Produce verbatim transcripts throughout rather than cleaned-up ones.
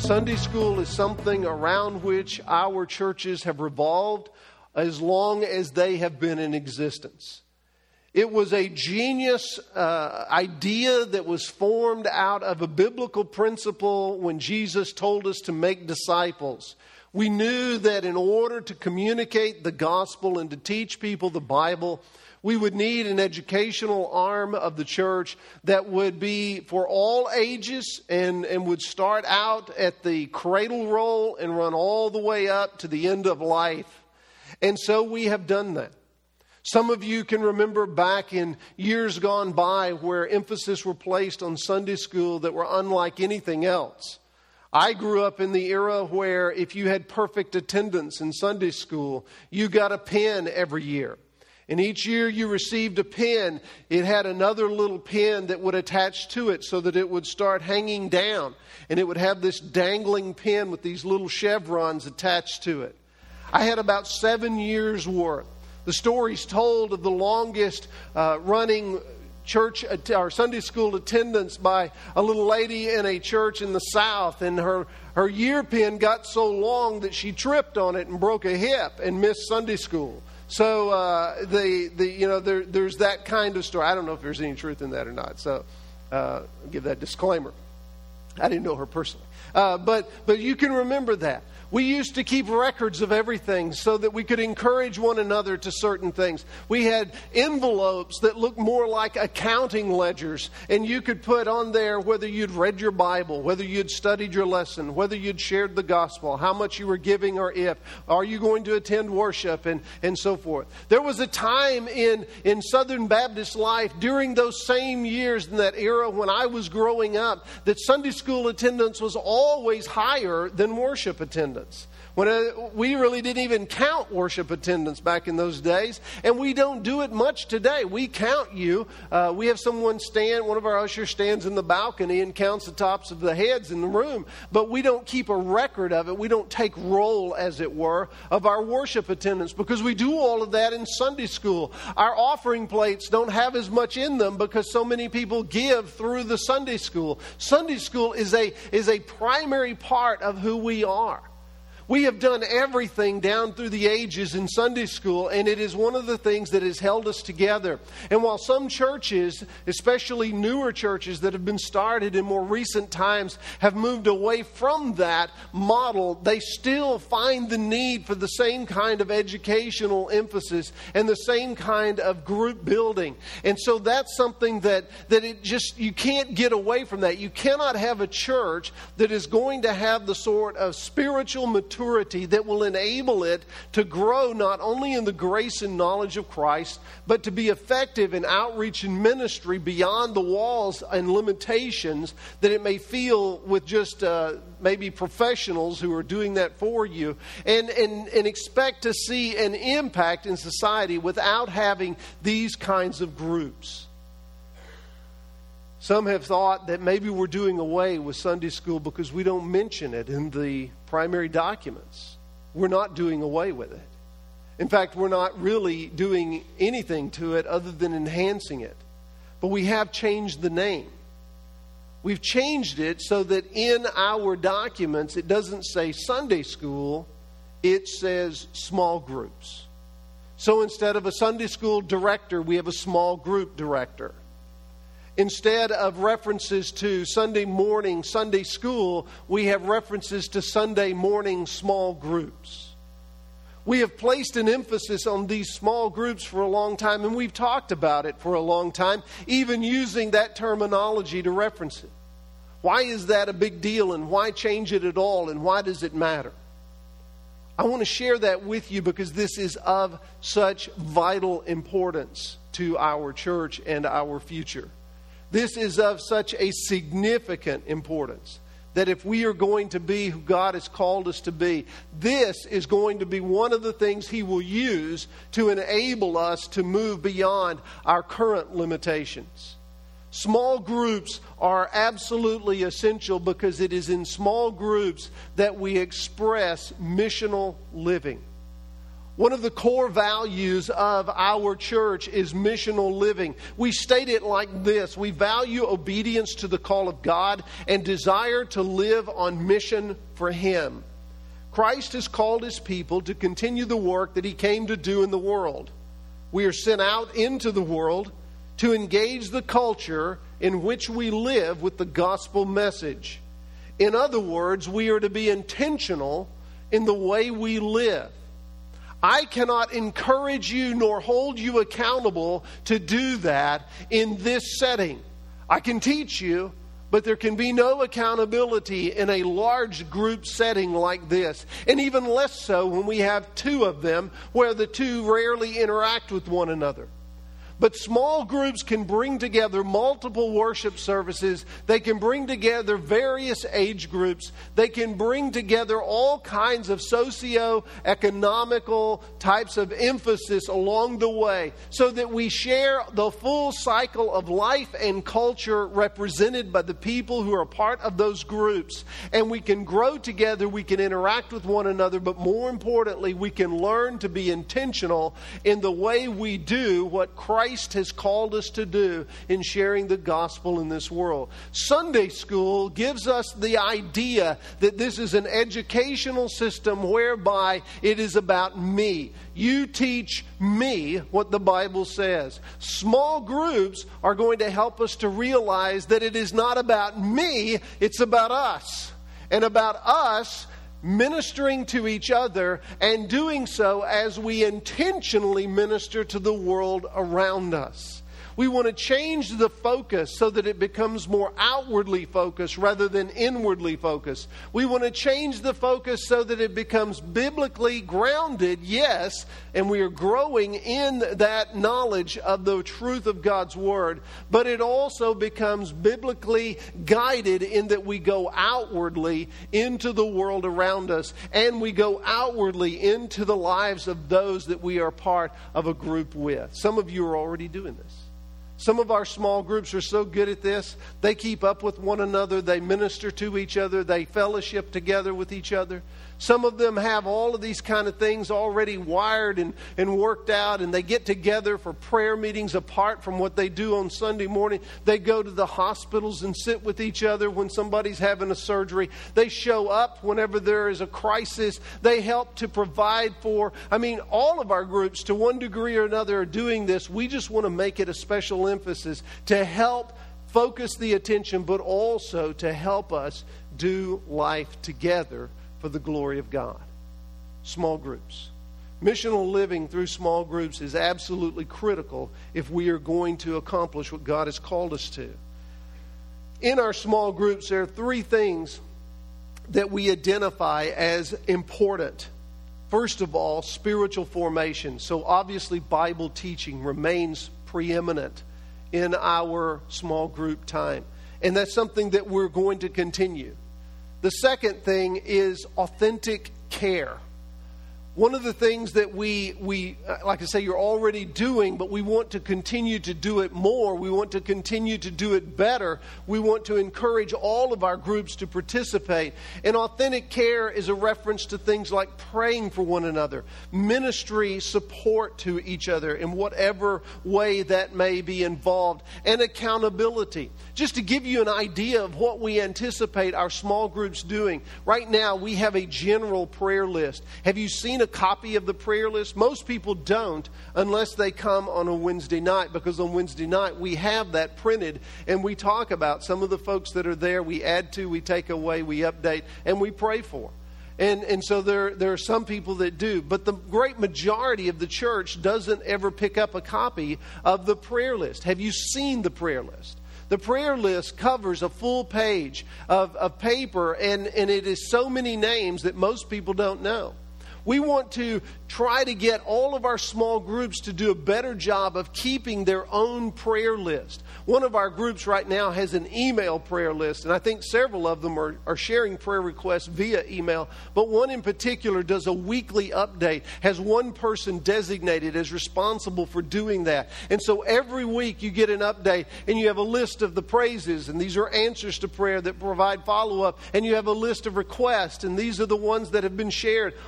Sunday school is something around which our churches have revolved as long as they have been in existence. It was a genius uh, idea that was formed out of a biblical principle when Jesus told us to make disciples. We knew that in order to communicate the gospel and to teach people the Bible, we would need an educational arm of the church that would be for all ages and, and would start out at the cradle roll and run all the way up to the end of life. And so we have done that. Some of you can remember back in years gone by where emphasis were placed on Sunday school that were unlike anything else. I grew up in the era where if you had perfect attendance in Sunday school, you got a pen every year. And each year you received a pen, it had another little pen that would attach to it so that it would start hanging down. And it would have this dangling pen with these little chevrons attached to it. I had about seven years worth. The story's told of the longest uh, running church or Sunday school attendance by a little lady in a church in the South. And her, her year pin got so long that she tripped on it and broke a hip and missed Sunday school. So uh, the the you know there there's that kind of story. I don't know if there's any truth in that or not. So uh, I'll give that disclaimer. I didn't know her personally, uh, but but you can remember that. We used to keep records of everything so that we could encourage one another to certain things. We had envelopes that looked more like accounting ledgers, and you could put on there whether you'd read your Bible, whether you'd studied your lesson, whether you'd shared the gospel, how much you were giving or if, are you going to attend worship, and, and so forth. There was a time in, in Southern Baptist life during those same years in that era when I was growing up that Sunday school attendance was always higher than worship attendance. When uh, we really didn't even count worship attendance back in those days, and we don't do it much today. We count you. Uh, we have someone stand, one of our ushers stands in the balcony and counts the tops of the heads in the room, but we don't keep a record of it. We don't take roll, as it were, of our worship attendance because we do all of that in Sunday school. Our offering plates don't have as much in them because so many people give through the Sunday school. Sunday school is a is a primary part of who we are. We have done everything down through the ages in Sunday school, and it is one of the things that has held us together. And while some churches, especially newer churches that have been started in more recent times, have moved away from that model, they still find the need for the same kind of educational emphasis and the same kind of group building. And so that's something that, that it just, you can't get away from that. You cannot have a church that is going to have the sort of spiritual maturity that will enable it to grow not only in the grace and knowledge of Christ, but to be effective in outreach and ministry beyond the walls and limitations that it may feel with just uh, maybe professionals who are doing that for you, and, and, and expect to see an impact in society without having these kinds of groups. Some have thought that maybe we're doing away with Sunday school because we don't mention it in the primary documents. We're not doing away with it. In fact, we're not really doing anything to it other than enhancing it. But we have changed the name. We've changed it so that in our documents it doesn't say Sunday school, it says small groups. So instead of a Sunday school director, we have a small group director. Instead of references to Sunday morning, Sunday school, we have references to Sunday morning small groups. We have placed an emphasis on these small groups for a long time, and we've talked about it for a long time, even using that terminology to reference it. Why is that a big deal, and why change it at all, and why does it matter? I want to share that with you because this is of such vital importance to our church and our future. This is of such a significant importance that if we are going to be who God has called us to be, this is going to be one of the things He will use to enable us to move beyond our current limitations. Small groups are absolutely essential because it is in small groups that we express missional living. One of the core values of our church is missional living. We state it like this: we value obedience to the call of God and desire to live on mission for Him. Christ has called His people to continue the work that He came to do in the world. We are sent out into the world to engage the culture in which we live with the gospel message. In other words, we are to be intentional in the way we live. I cannot encourage you nor hold you accountable to do that in this setting. I can teach you, but there can be no accountability in a large group setting like this. And even less so when we have two of them, where the two rarely interact with one another. But small groups can bring together multiple worship services. They can bring together various age groups. They can bring together all kinds of socio-economical types of emphasis along the way, so that we share the full cycle of life and culture represented by the people who are part of those groups. And we can grow together, we can interact with one another, but more importantly, we can learn to be intentional in the way we do what Christ Christ has called us to do in sharing the gospel in this world. Sunday school gives us the idea that this is an educational system whereby it is about me. You teach me what the Bible says. Small groups are going to help us to realize that it is not about me, it's about us. And about us ministering to each other, and doing so as we intentionally minister to the world around us. We want to change the focus so that it becomes more outwardly focused rather than inwardly focused. We want to change the focus so that it becomes biblically grounded, yes, and we are growing in that knowledge of the truth of God's Word, but it also becomes biblically guided in that we go outwardly into the world around us, and we go outwardly into the lives of those that we are part of a group with. Some of you are already doing this. Some of our small groups are so good at this. They keep up with one another. They minister to each other. They fellowship together with each other. Some of them have all of these kind of things already wired and, and worked out, and they get together for prayer meetings apart from what they do on Sunday morning. They go to the hospitals and sit with each other when somebody's having a surgery. They show up whenever there is a crisis. They help to provide for, I mean, all of our groups to one degree or another are doing this. We just want to make it a special emphasis to help focus the attention, but also to help us do life together for the glory of God. Small groups. Missional living through small groups is absolutely critical if we are going to accomplish what God has called us to. In our small groups, there are three things that we identify as important. First of all, spiritual formation. So obviously Bible teaching remains preeminent in our small group time. And that's something that we're going to continue. The second thing is authentic care. One of the things that we, we, like I say, you're already doing, but we want to continue to do it more. We want to continue to do it better. We want to encourage all of our groups to participate. And authentic care is a reference to things like praying for one another, ministry support to each other in whatever way that may be involved, and accountability. Just to give you an idea of what we anticipate our small groups doing, right now we have a general prayer list. Have you seen a copy of the prayer list? Most people don't unless they come on a Wednesday night, because on Wednesday night we have that printed and we talk about some of the folks that are there. We add to, we take away, we update, and we pray for. And and so there, there are some people that do. But the great majority of the church doesn't ever pick up a copy of the prayer list. Have you seen the prayer list? The prayer list covers a full page of, of paper, and, and it is so many names that most people don't know. We want to try to get all of our small groups to do a better job of keeping their own prayer list. One of our groups right now has an email prayer list, and I think several of them are, are sharing prayer requests via email. But one in particular does a weekly update, has one person designated as responsible for doing that. And so every week you get an update, and you have a list of the praises, and these are answers to prayer that provide follow-up, and you have a list of requests, and these are the ones that have been shared on that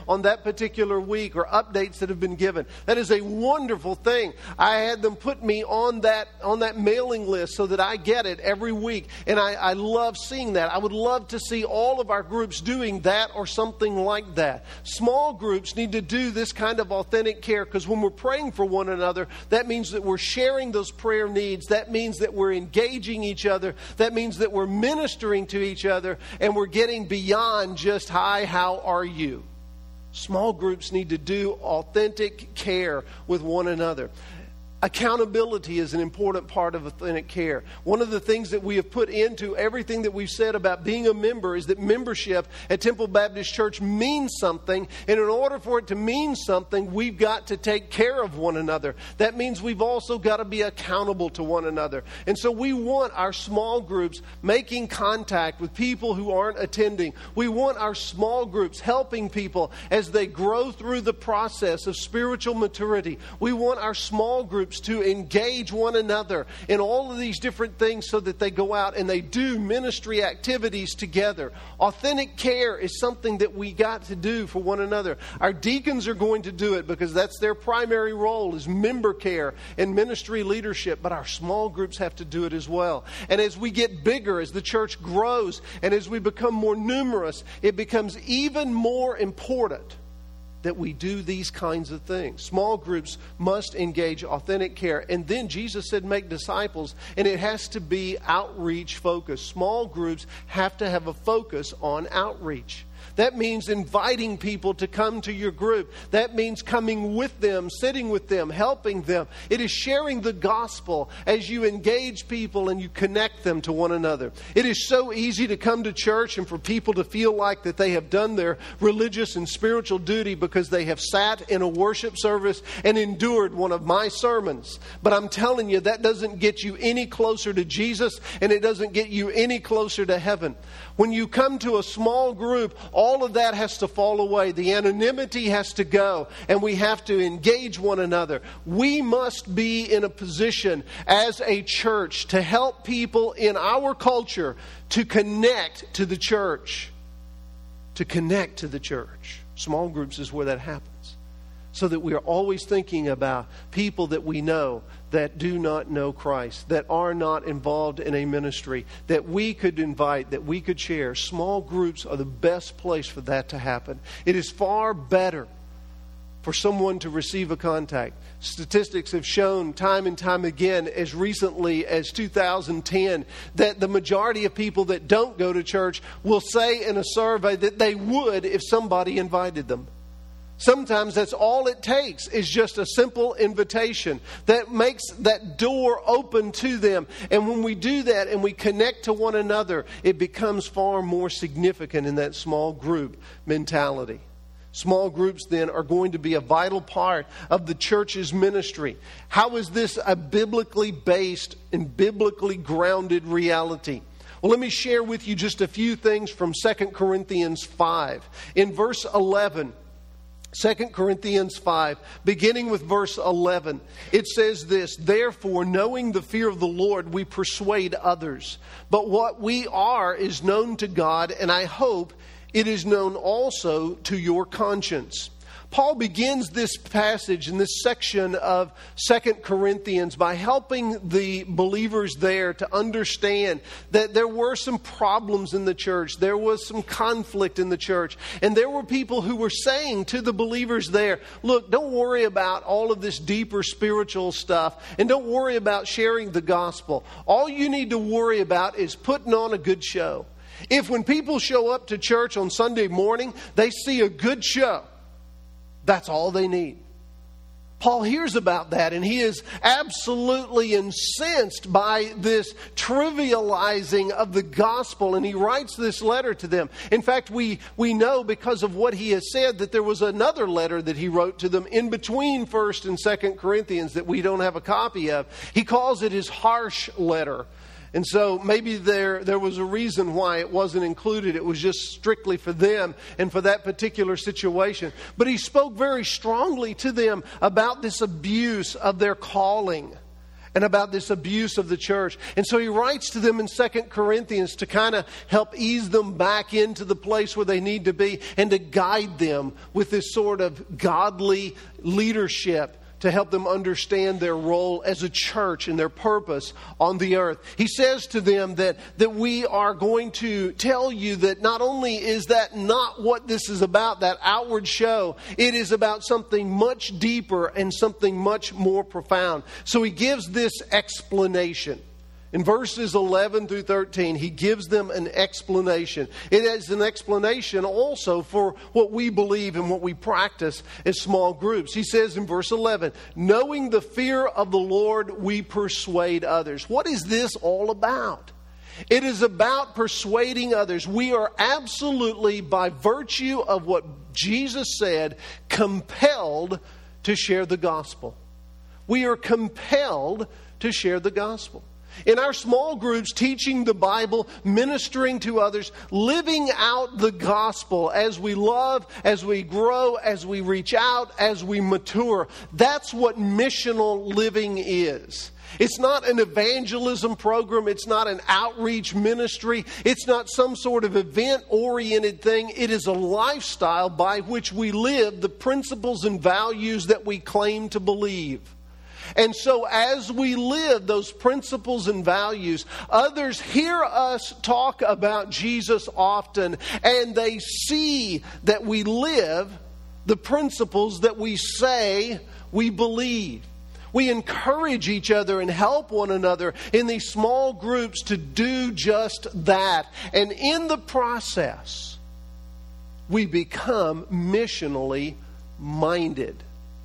that particular week or updates that have been given. That is a wonderful thing. I had them put me on that on that mailing list so that I get it every week. And I, I love seeing that. I would love to see all of our groups doing that or something like that. Small groups need to do this kind of authentic care, because when we're praying for one another, that means that we're sharing those prayer needs. That means that we're engaging each other. That means that we're ministering to each other, and we're getting beyond just, hi, how are you? Small groups need to do authentic care with one another. Accountability is an important part of authentic care. One of the things that we have put into everything that we've said about being a member is that membership at Temple Baptist Church means something. And in order for it to mean something, we've got to take care of one another. That means we've also got to be accountable to one another. And so we want our small groups making contact with people who aren't attending. We want our small groups helping people as they grow through the process of spiritual maturity. We want our small groups to engage one another in all of these different things so that they go out and they do ministry activities together. Authentic care is something that we got to do for one another. Our deacons are going to do it because that's their primary role, is member care and ministry leadership. But our small groups have to do it as well. And as we get bigger, as the church grows, and as we become more numerous, it becomes even more important that we do these kinds of things. Small groups must engage authentic care. And then Jesus said, make disciples. And it has to be outreach focused. Small groups have to have a focus on outreach. That means inviting people to come to your group. That means coming with them, sitting with them, helping them. It is sharing the gospel as you engage people and you connect them to one another. It is so easy to come to church and for people to feel like that they have done their religious and spiritual duty because they have sat in a worship service and endured one of my sermons. But I'm telling you, that doesn't get you any closer to Jesus, and it doesn't get you any closer to heaven. When you come to a small group, all of that has to fall away. The anonymity has to go, and we have to engage one another. We must be in a position as a church to help people in our culture to connect to the church. To connect to the church. Small groups is where that happens. So that we are always thinking about people that we know that do not know Christ, that are not involved in a ministry, that we could invite, that we could share. Small groups are the best place for that to happen. It is far better for someone to receive a contact. Statistics have shown time and time again, as recently as two thousand ten, that the majority of people that don't go to church will say in a survey that they would if somebody invited them. Sometimes that's all it takes, is just a simple invitation that makes that door open to them. And when we do that and we connect to one another, it becomes far more significant in that small group mentality. Small groups then are going to be a vital part of the church's ministry. How is this a biblically based and biblically grounded reality? Well, let me share with you just a few things from Second Corinthians five. In verse eleven, Second Corinthians five, beginning with verse eleven, it says this: therefore, knowing the fear of the Lord, we persuade others. But what we are is known to God, and I hope it is known also to your conscience. Paul begins this passage in this section of Second Corinthians by helping the believers there to understand that there were some problems in the church. There was some conflict in the church. And there were people who were saying to the believers there, look, don't worry about all of this deeper spiritual stuff, and don't worry about sharing the gospel. All you need to worry about is putting on a good show. If when people show up to church on Sunday morning, they see a good show, that's all they need. Paul hears about that, and he is absolutely incensed by this trivializing of the gospel, and he writes this letter to them. In fact, we, we know because of what he has said that there was another letter that he wrote to them in between First and Second Corinthians that we don't have a copy of. He calls it his harsh letter. And so maybe there, there was a reason why it wasn't included. It was just strictly for them and for that particular situation. But he spoke very strongly to them about this abuse of their calling and about this abuse of the church. And so he writes to them in Second Corinthians to kind of help ease them back into the place where they need to be and to guide them with this sort of godly leadership to help them understand their role as a church and their purpose on the earth. He says to them that, that we are going to tell you that not only is that not what this is about, that outward show, it is about something much deeper and something much more profound. So he gives this explanation. In verses eleven through thirteen, he gives them an explanation. It is an explanation also for what we believe and what we practice as small groups. He says in verse eleven, knowing the fear of the Lord, we persuade others. What is this all about? It is about persuading others. We are absolutely, by virtue of what Jesus said, compelled to share the gospel. We are compelled to share the gospel. In our small groups, teaching the Bible, ministering to others, living out the gospel as we love, as we grow, as we reach out, as we mature. That's what missional living is. It's not an evangelism program. It's not an outreach ministry. It's not some sort of event-oriented thing. It is a lifestyle by which we live the principles and values that we claim to believe. And so as we live those principles and values, others hear us talk about Jesus often, and they see that we live the principles that we say we believe. We encourage each other and help one another in these small groups to do just that. And in the process, we become missionally minded.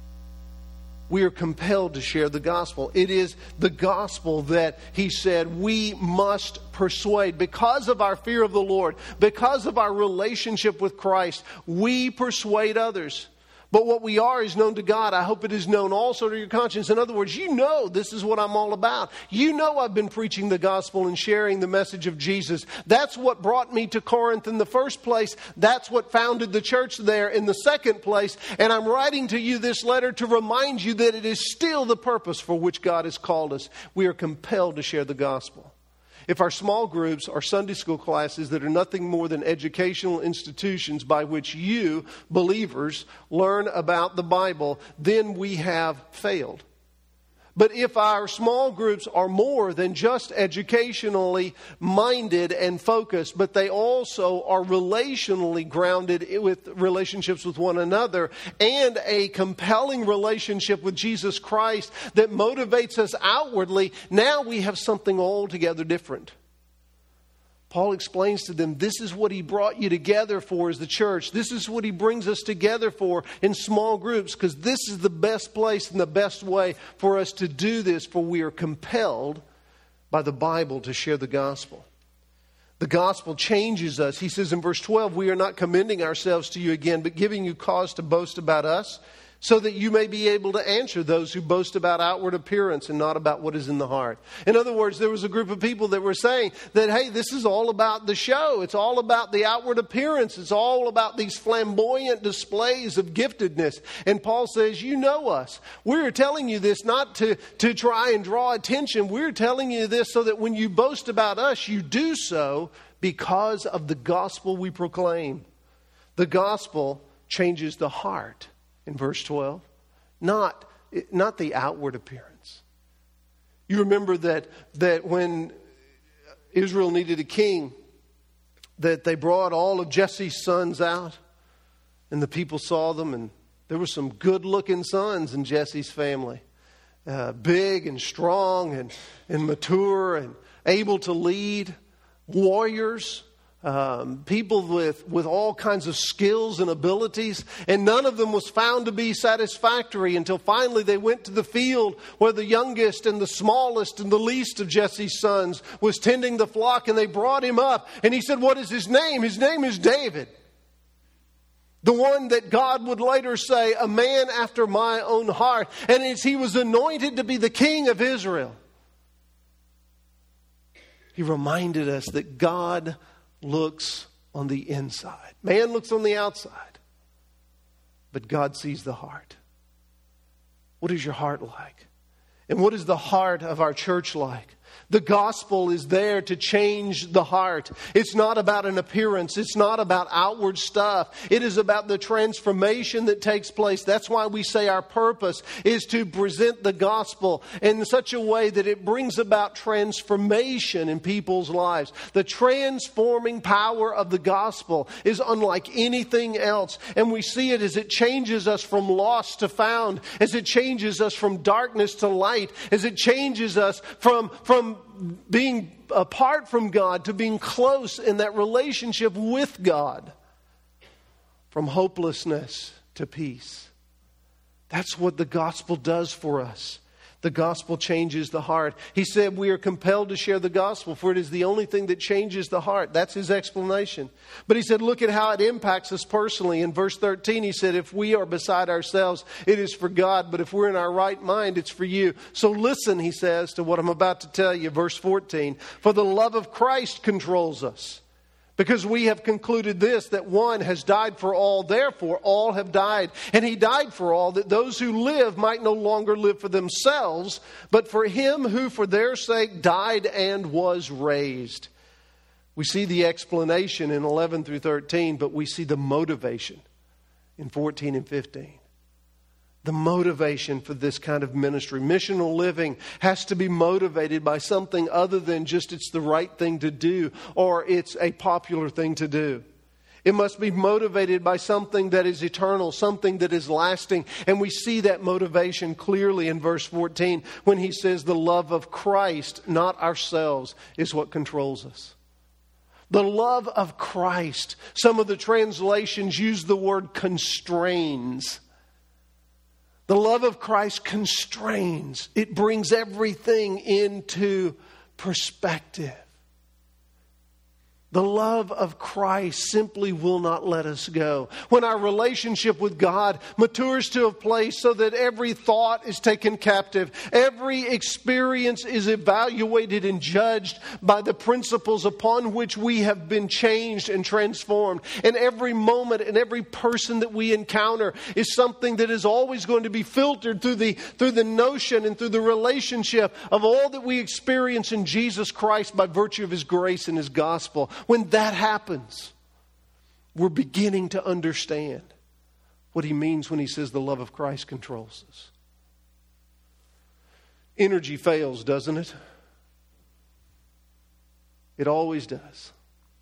We are compelled to share the gospel. It is the gospel that he said we must persuade. Because of our fear of the Lord, because of our relationship with Christ, we persuade others. But what we are is known to God. I hope it is known also to your conscience. In other words, you know this is what I'm all about. You know I've been preaching the gospel and sharing the message of Jesus. That's what brought me to Corinth in the first place. That's what founded the church there in the second place. And I'm writing to you this letter to remind you that it is still the purpose for which God has called us. We are compelled to share the gospel. If our small groups are Sunday school classes that are nothing more than educational institutions by which you, believers, learn about the Bible, then we have failed. But if our small groups are more than just educationally minded and focused, but they also are relationally grounded with relationships with one another and a compelling relationship with Jesus Christ that motivates us outwardly, now we have something altogether different. Paul explains to them, this is what he brought you together for as the church. This is what he brings us together for in small groups, because this is the best place and the best way for us to do this, for we are compelled by the Bible to share the gospel. The gospel changes us. He says in verse twelve, we are not commending ourselves to you again, but giving you cause to boast about us, so that you may be able to answer those who boast about outward appearance and not about what is in the heart. In other words, there was a group of people that were saying that, hey, this is all about the show. It's all about the outward appearance. It's all about these flamboyant displays of giftedness. And Paul says, you know us. We're telling you this not to, to try and draw attention. We're telling you this so that when you boast about us, you do so because of the gospel we proclaim. The gospel changes the heart. In verse twelve, not, not the outward appearance. You remember that, that when Israel needed a king, that they brought all of Jesse's sons out, and the people saw them, and there were some good-looking sons in Jesse's family. Uh, big and strong and, and mature and able to lead, warriors. Um, people with, with all kinds of skills and abilities, and none of them was found to be satisfactory until finally they went to the field where the youngest and the smallest and the least of Jesse's sons was tending the flock, and they brought him up, and he said, what is his name? His name is David. The one that God would later say, a man after my own heart. And as he was anointed to be the king of Israel, he reminded us that God looks on the inside. Man looks on the outside, but God sees the heart. What is your heart like? And what is the heart of our church like? The gospel is there to change the heart. It's not about an appearance. It's not about outward stuff. It is about the transformation that takes place. That's why we say our purpose is to present the gospel in such a way that it brings about transformation in people's lives. The transforming power of the gospel is unlike anything else. And we see it as it changes us from lost to found, as it changes us from darkness to light, as it changes us from, from being apart from God to being close in that relationship with God, from hopelessness to peace. That's what the gospel does for us. The gospel changes the heart. He said we are compelled to share the gospel, for it is the only thing that changes the heart. That's his explanation. But he said, look at how it impacts us personally. In verse thirteen, he said, if we are beside ourselves, it is for God. But if we're in our right mind, it's for you. So listen, he says, to what I'm about to tell you. Verse fourteen, for the love of Christ controls us. Because we have concluded this, that one has died for all, therefore all have died. And he died for all, that those who live might no longer live for themselves, but for him who for their sake died and was raised. We see the explanation in eleven through thirteen, but we see the motivation in fourteen and fifteen. The motivation for this kind of ministry. Missional living has to be motivated by something other than just it's the right thing to do or it's a popular thing to do. It must be motivated by something that is eternal, something that is lasting. And we see that motivation clearly in verse fourteen when he says the love of Christ, not ourselves, is what controls us. The love of Christ. Some of the translations use the word constrains. The love of Christ constrains. It brings everything into perspective. The love of Christ simply will not let us go. When our relationship with God matures to a place so that every thought is taken captive, every experience is evaluated and judged by the principles upon which we have been changed and transformed. And every moment and every person that we encounter is something that is always going to be filtered through the, through the notion and through the relationship of all that we experience in Jesus Christ by virtue of his grace and his gospel. When that happens, we're beginning to understand what he means when he says the love of Christ controls us. Energy fails, doesn't it? It always does.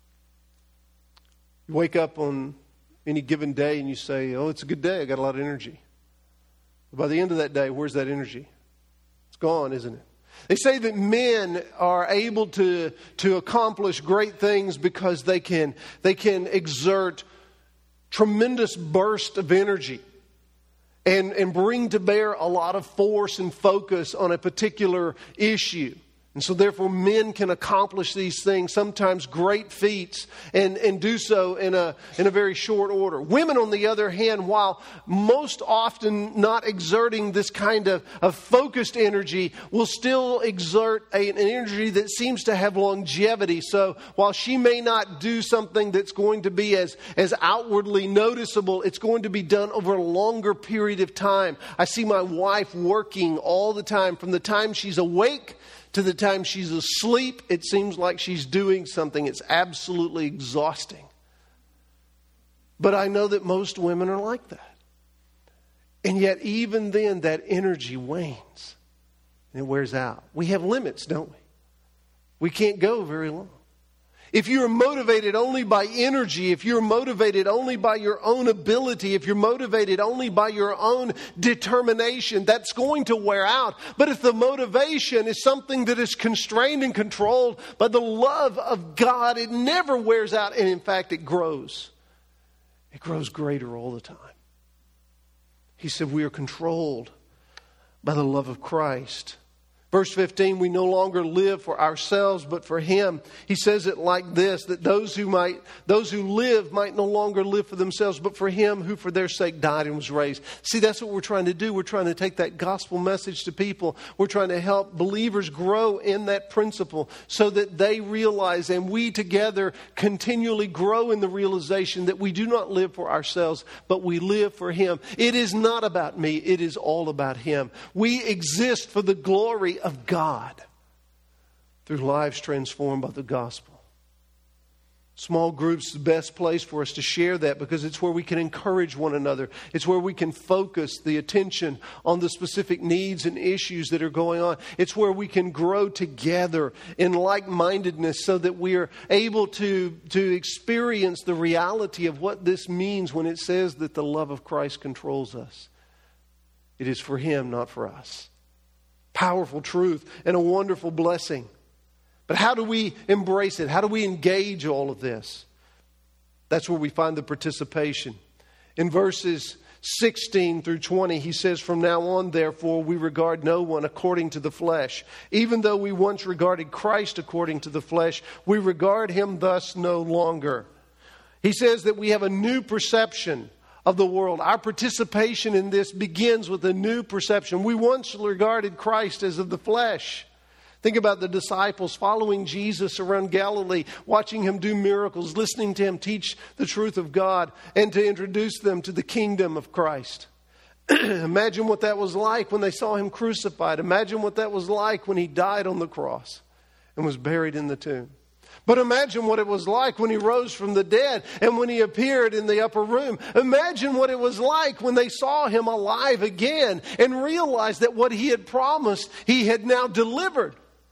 You wake up on any given day and you say, oh, it's a good day, I got a lot of energy. But by the end of that day, where's that energy? It's gone, isn't it? They say that men are able to, to accomplish great things because they can, they can exert tremendous bursts of energy and, and bring to bear a lot of force and focus on a particular issue. And so therefore men can accomplish these things, sometimes great feats, and, and do so in a, in a very short order. Women, on the other hand, while most often not exerting this kind of, of focused energy, will still exert a, an energy that seems to have longevity. So while she may not do something that's going to be as, as outwardly noticeable, it's going to be done over a longer period of time. I see my wife working all the time, from the time she's awake to the time she's asleep. It seems like she's doing something. It's absolutely exhausting. But I know that most women are like that. And yet even then that energy wanes and it wears out. We have limits, don't we? We can't go very long. If you're motivated only by energy, if you're motivated only by your own ability, if you're motivated only by your own determination, that's going to wear out. But if the motivation is something that is constrained and controlled by the love of God, it never wears out. And in fact, it grows. It grows greater all the time. He said we are controlled by the love of Christ. Verse fifteen, we no longer live for ourselves, but for Him. He says it like this, that those who might, those who live might no longer live for themselves, but for Him who for their sake died and was raised. See, that's what we're trying to do. We're trying to take that gospel message to people. We're trying to help believers grow in that principle so that they realize, and we together continually grow in the realization that we do not live for ourselves, but we live for Him. It is not about me. It is all about Him. We exist for the glory of God through lives transformed by the gospel. Small groups is the best place for us to share that because it's where we can encourage one another. It's where we can focus the attention on the specific needs and issues that are going on. It's where we can grow together in like-mindedness so that we are able to, to experience the reality of what this means when it says that the love of Christ controls us. It is for Him, not for us. Powerful truth and a wonderful blessing. But how do we embrace it? How do we engage all of this? That's where we find the participation. In verses sixteen through twenty, he says, "From now on, therefore, we regard no one according to the flesh. Even though we once regarded Christ according to the flesh, we regard Him thus no longer." He says that we have a new perception of the world. Our participation in this begins with a new perception. We once regarded Christ as of the flesh. Think about the disciples following Jesus around Galilee, watching Him do miracles, listening to Him teach the truth of God, and to introduce them to the kingdom of Christ. Imagine what that was like when they saw Him crucified. Imagine what that was like when He died on the cross and was buried in the tomb. But imagine what it was like when He rose from the dead and when He appeared in the upper room. Imagine what it was like when they saw Him alive again and realized that what He had promised, He had now delivered.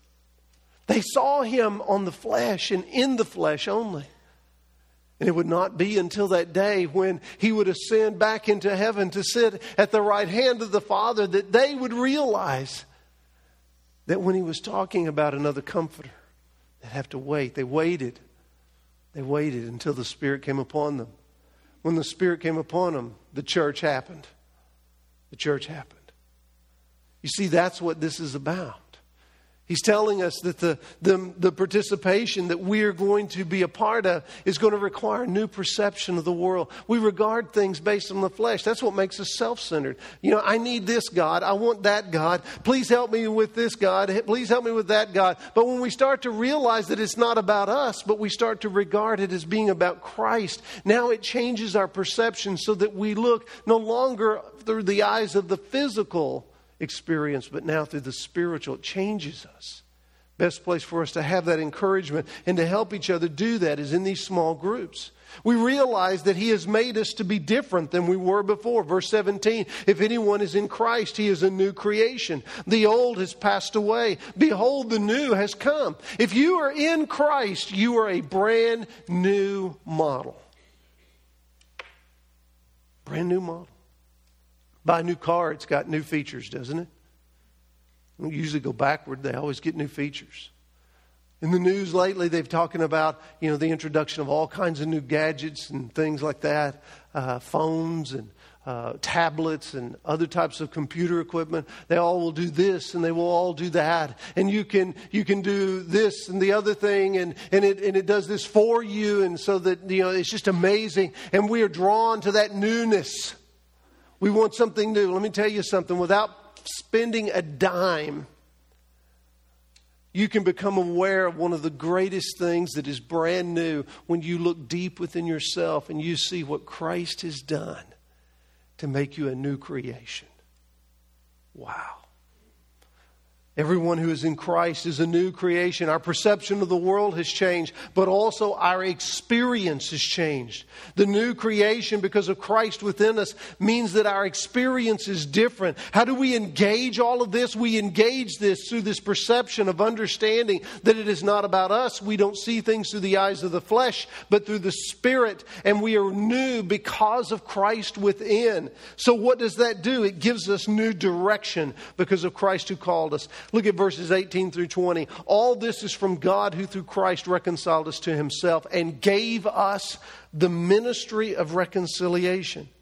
They saw Him on the flesh and in the flesh only. And it would not be until that day when He would ascend back into heaven to sit at the right hand of the Father that they would realize that when He was talking about another comforter, they'd have to wait. They waited. They waited until the Spirit came upon them. When the Spirit came upon them, the church happened. The church happened. You see, that's what this is about. He's telling us that the, the, the participation that we are going to be a part of is going to require a new perception of the world. We regard things based on the flesh. That's what makes us self-centered. You know, I need this God. I want that God. Please help me with this God. Please help me with that God. But when we start to realize that it's not about us, but we start to regard it as being about Christ, now it changes our perception so that we look no longer through the eyes of the physical experience, but now through the spiritual. It changes us. Best place for us to have that encouragement and to help each other do that is in these small groups. We realize that He has made us to be different than we were before. Verse seventeen, if anyone is in Christ, he is a new creation. The old has passed away. Behold, the new has come. If you are in Christ, you are a brand new model. Brand new model. Buy a new car, it's got new features, doesn't it? We usually go backward. They always get new features. In the news lately, they've talking about, you know, the introduction of all kinds of new gadgets and things like that, uh, phones and uh, tablets and other types of computer equipment. They all will do this and they will all do that, and you can you can do this and the other thing, and and it and it does this for you, and so that, you know, it's just amazing, and we are drawn to that newness. We want something new. Let me tell you something. Without spending a dime, you can become aware of one of the greatest things that is brand new when you look deep within yourself and you see what Christ has done to make you a new creation. Wow. Everyone who is in Christ is a new creation. Our perception of the world has changed, but also our experience has changed. The new creation, because of Christ within us, means that our experience is different. How do we engage all of this? We engage this through this perception of understanding that it is not about us. We don't see things through the eyes of the flesh, but through the Spirit, and we are new because of Christ within. So what does that do? It gives us new direction because of Christ who called us. Look at verses eighteen through twenty. All this is from God who through Christ reconciled us to Himself and gave us the ministry of reconciliation.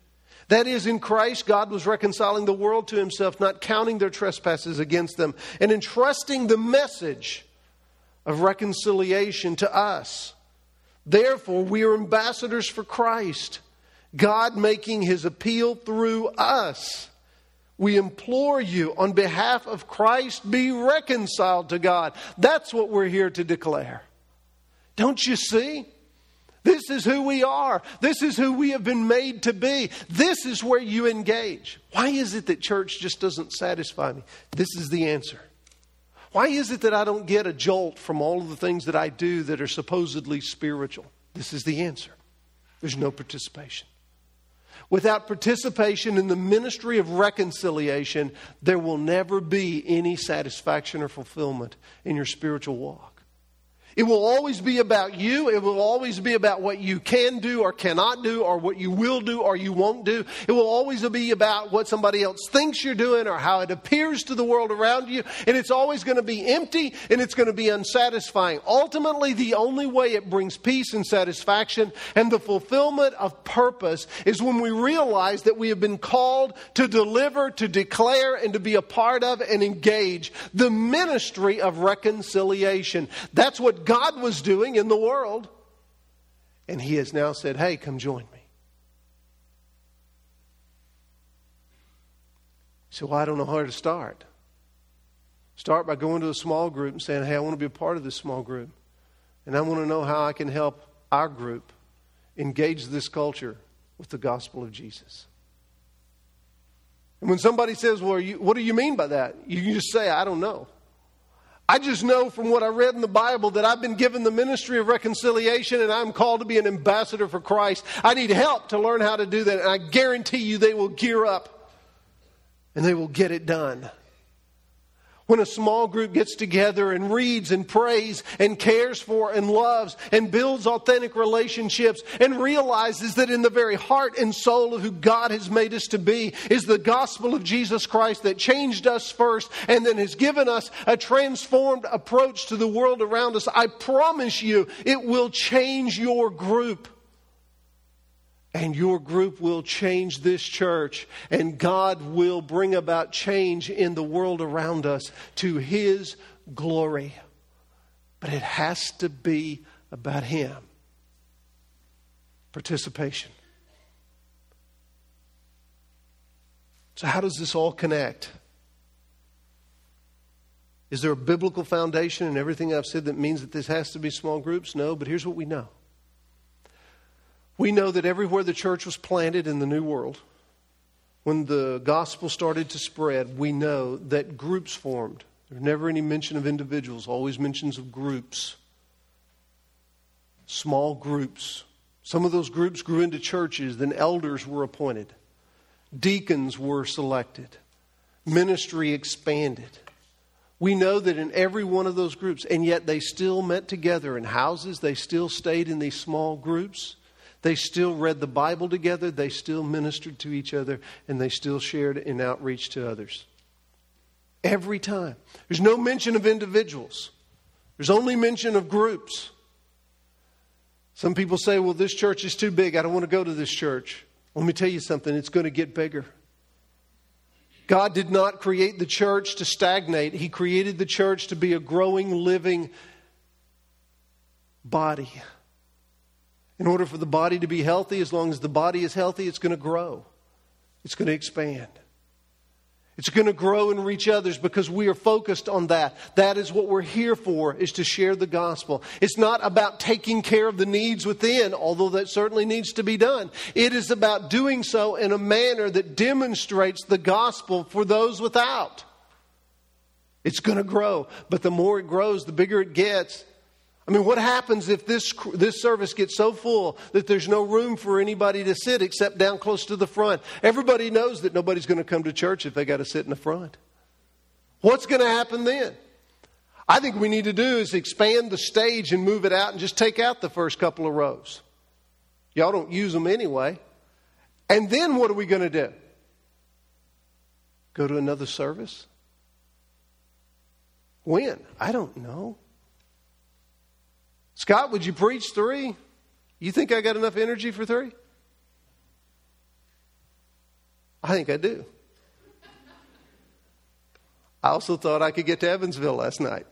That is, in Christ, God was reconciling the world to himself, not counting their trespasses against them, and entrusting the message of reconciliation to us. Therefore, we are ambassadors for Christ, God making his appeal through us. We implore you, on behalf of Christ, be reconciled to God. That's what we're here to declare. Don't you see? This is who we are. This is who we have been made to be. This is where you engage. Why is it that church just doesn't satisfy me? This is the answer. Why is it that I don't get a jolt from all of the things that I do that are supposedly spiritual? This is the answer. There's no participation. Without participation in the ministry of reconciliation, there will never be any satisfaction or fulfillment in your spiritual walk. It will always be about you. It will always be about what you can do or cannot do, or what you will do or you won't do. It will always be about what somebody else thinks you're doing or how it appears to the world around you. And it's always going to be empty and it's going to be unsatisfying. Ultimately, the only way it brings peace and satisfaction and the fulfillment of purpose is when we realize that we have been called to deliver, to declare, and to be a part of and engage the ministry of reconciliation. That's what God was doing in the world. And he has now said, hey, come join me. So well, I don't know how to start. Start by going to a small group and saying, hey, I want to be a part of this small group. And I want to know how I can help our group engage this culture with the gospel of Jesus. And when somebody says, well, are you, what do you mean by that? You can just say, I don't know. I just know from what I read in the Bible that I've been given the ministry of reconciliation and I'm called to be an ambassador for Christ. I need help to learn how to do that. And I guarantee you they will gear up and they will get it done. When a small group gets together and reads and prays and cares for and loves and builds authentic relationships and realizes that in the very heart and soul of who God has made us to be is the gospel of Jesus Christ that changed us first and then has given us a transformed approach to the world around us, I promise you it will change your group. And your group will change this church. And God will bring about change in the world around us to his glory. But it has to be about him. Participation. So how does this all connect? Is there a biblical foundation in everything I've said that means that this has to be small groups? No, but here's what we know. We know that everywhere the church was planted in the New World, when the gospel started to spread, we know that groups formed. There's never any mention of individuals, always mentions of groups. Small groups. Some of those groups grew into churches, then elders were appointed. Deacons were selected. Ministry expanded. We know that in every one of those groups, and yet they still met together in houses, they still stayed in these small groups. They still read the Bible together. They still ministered to each other. And they still shared in outreach to others. Every time. There's no mention of individuals. There's only mention of groups. Some people say, well, this church is too big. I don't want to go to this church. Let me tell you something. It's going to get bigger. God did not create the church to stagnate. He created the church to be a growing, living body. In order for the body to be healthy, as long as the body is healthy, it's going to grow. It's going to expand. It's going to grow and reach others because we are focused on that. That is what we're here for, is to share the gospel. It's not about taking care of the needs within, although that certainly needs to be done. It is about doing so in a manner that demonstrates the gospel for those without. It's going to grow, but the more it grows, the bigger it gets. I mean, what happens if this this service gets so full that there's no room for anybody to sit except down close to the front? Everybody knows that nobody's going to come to church if they got to sit in the front. What's going to happen then? I think we need to do is expand the stage and move it out and just take out the first couple of rows. Y'all don't use them anyway. And then what are we going to do? Go to another service? When? I don't know. Scott, would you preach three? You think I got enough energy for three? I think I do. I also thought I could get to Evansville last night.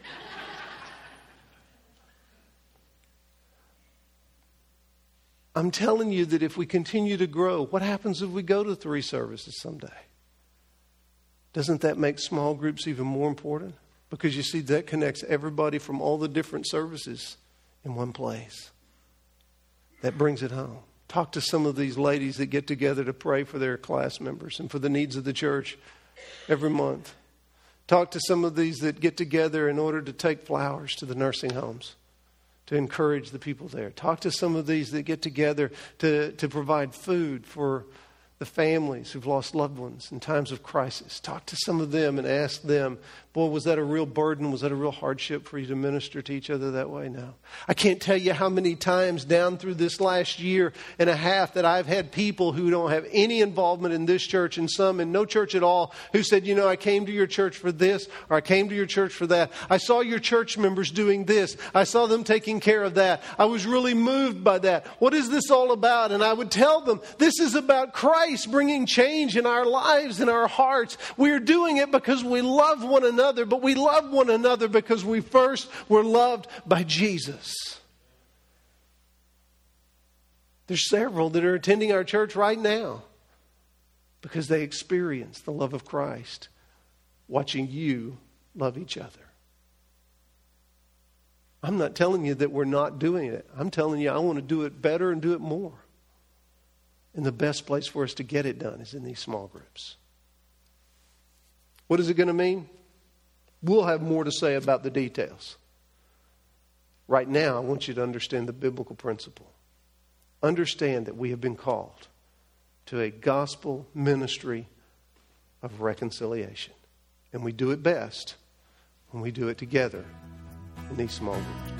I'm telling you that if we continue to grow, what happens if we go to three services someday? Doesn't that make small groups even more important? Because you see, that connects everybody from all the different services in one place. That brings it home. Talk to some of these ladies that get together to pray for their class members and for the needs of the church every month. Talk to some of these that get together in order to take flowers to the nursing homes, to encourage the people there. Talk to some of these that get together to, to provide food for the families who've lost loved ones in times of crisis. Talk to some of them and ask them, boy, was that a real burden? Was that a real hardship for you to minister to each other that way? No. I can't tell you how many times down through this last year and a half that I've had people who don't have any involvement in this church and some in no church at all who said, you know, I came to your church for this or I came to your church for that. I saw your church members doing this. I saw them taking care of that. I was really moved by that. What is this all about? And I would tell them, this is about Christ bringing change in our lives and our hearts. We're doing it because we love one another, but we love one another because we first were loved by Jesus. There's several that are attending our church right now because they experience the love of Christ watching you love each other. I'm not telling you that we're not doing it. I'm telling you I want to do it better and do it more. And the best place for us to get it done is in these small groups. What is it going to mean? We'll have more to say about the details. Right now, I want you to understand the biblical principle. Understand that we have been called to a gospel ministry of reconciliation. And we do it best when we do it together in these small groups.